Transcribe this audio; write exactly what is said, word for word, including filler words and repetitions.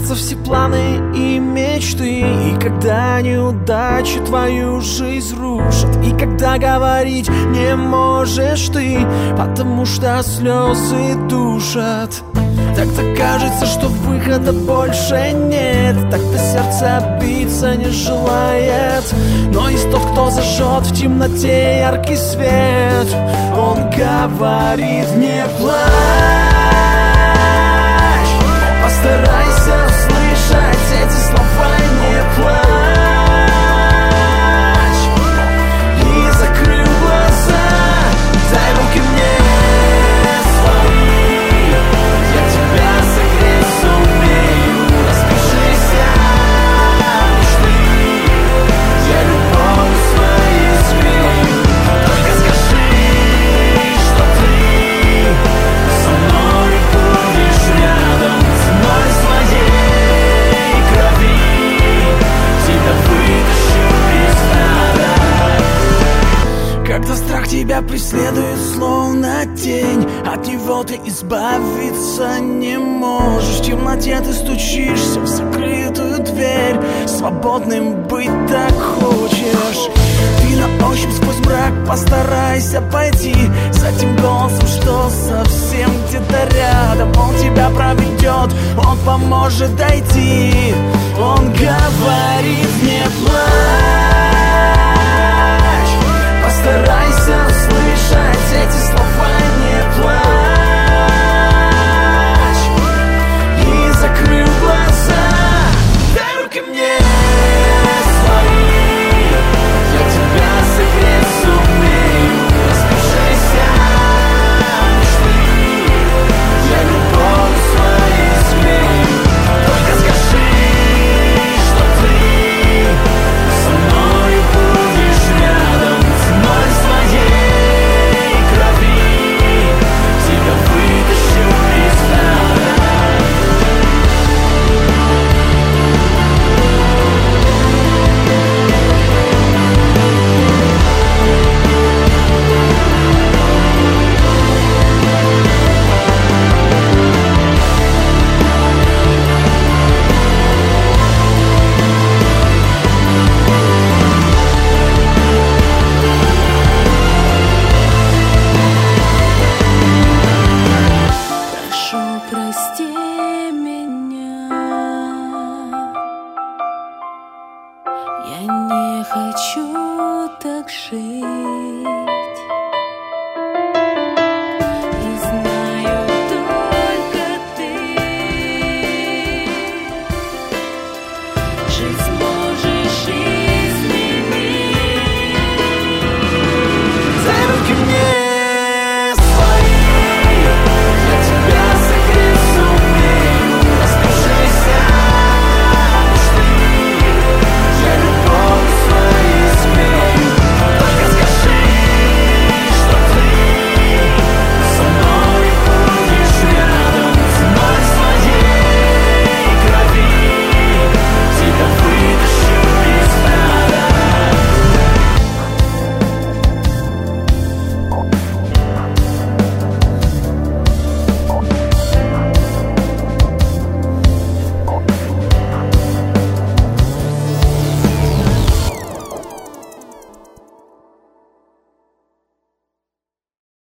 рушатся все планы и мечты. И когда неудачи твою жизнь рушат, и когда говорить не можешь ты, потому что слезы душат. Так-то кажется, что выхода больше нет, так-то сердце биться не желает. Но есть тот, кто зажжет в темноте яркий свет. Он говорит: не плачь, постарайся услышать эти слова, не плачь. И закрыл глаза, дай руки мне свои, я тебя согреть сумею. Распишися мечты, я любовью своей сгрею. Только скажи, что ты со мной будешь рядом, ценой своей крови тебя вытащу из ада. Когда страх тебя преследует словно тень, от него ты избавиться не можешь. В темноте ты стучишься в закрытую дверь, свободным быть так хочешь. Ты на ощупь сквозь мрак постарайся пойти за тем голосом, что совсем где-то рядом. Он тебя проведет, он поможет дойти. Он говорит: не плачь, постарайся услышать эти слова, не плачь. И закрыл глаза, дай руки мне свои, я тебя согреть сумею. Распишися мечты, я любовью своей сгрею. Только скажи, что ты со мной будешь рядом, ценой своей крови тебя вытащу из ада. Прошу, прости меня, я не хочу так жить. И знаю, только ты жить сможешь изменить. Дай руки мне